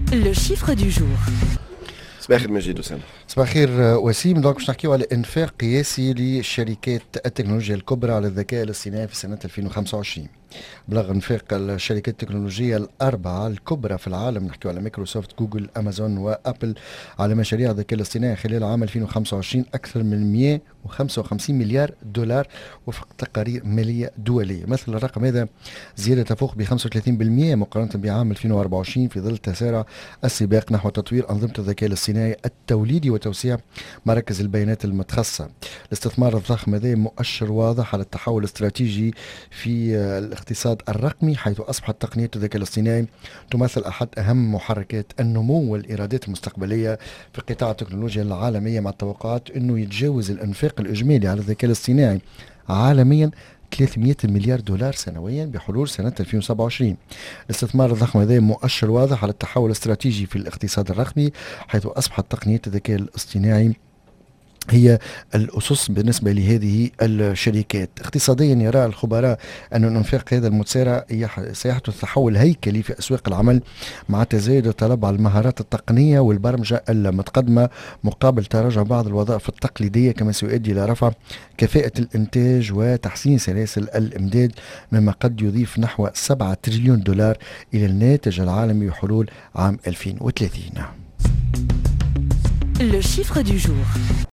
Le chiffre du jour. صباح الخير مجيد وسام. صباح الخير وسيم. دونك باش نحكيو على انفاق قياسي للشركات التكنولوجيا الكبرى على الذكاء الاصطناعي في سنة 2025. بلغ انفاق الشركات التكنولوجية الأربعة الكبرى في العالم، نحكيو على مايكروسوفت، جوجل، أمازون وأبل، على مشاريع الذكاء الاصطناعي خلال عام 2025 أكثر من 155 مليار دولار وفق تقارير مالية دولية. مثل الرقم هذا زيادة تفوق ب 35% مقارنة بعام 2024 في ظل تسارع السباق نحو تطوير أنظمة الذكاء الاصطناعي التوليدي وتوسيع مراكز البيانات المتخصصة. الاستثمار الضخم هذا مؤشر واضح على التحول الاستراتيجي في الاقتصاد الرقمي، حيث أصبحت تقنية الذكاء الاصطناعي تمثل أحد أهم محركات النمو والإيرادات المستقبلية في قطاع التكنولوجيا العالمية، مع التوقعات أنه يتجاوز الإنفاق الإجمالي على الذكاء الاصطناعي عالميا 300 مليار دولار سنويا بحلول سنة 2027. الاستثمار الضخم هذا مؤشر واضح على التحول الاستراتيجي في الاقتصاد الرقمي، حيث أصبحت تقنية الذكاء الاصطناعي هي الأسس بالنسبة لهذه الشركات. اقتصاديا يرى الخبراء أن الانفاق هذا المتسارع سيحدث تحول هيكلي في أسواق العمل، مع تزايد الطلب على المهارات التقنية والبرمجة المتقدمة مقابل تراجع بعض الوظائف التقليدية، كما سيؤدي إلى رفع كفاءة الإنتاج وتحسين سلاسل الإمداد، مما قد يضيف نحو 7 تريليون دولار إلى الناتج العالمي بحلول عام 2030. Le chiffre du jour.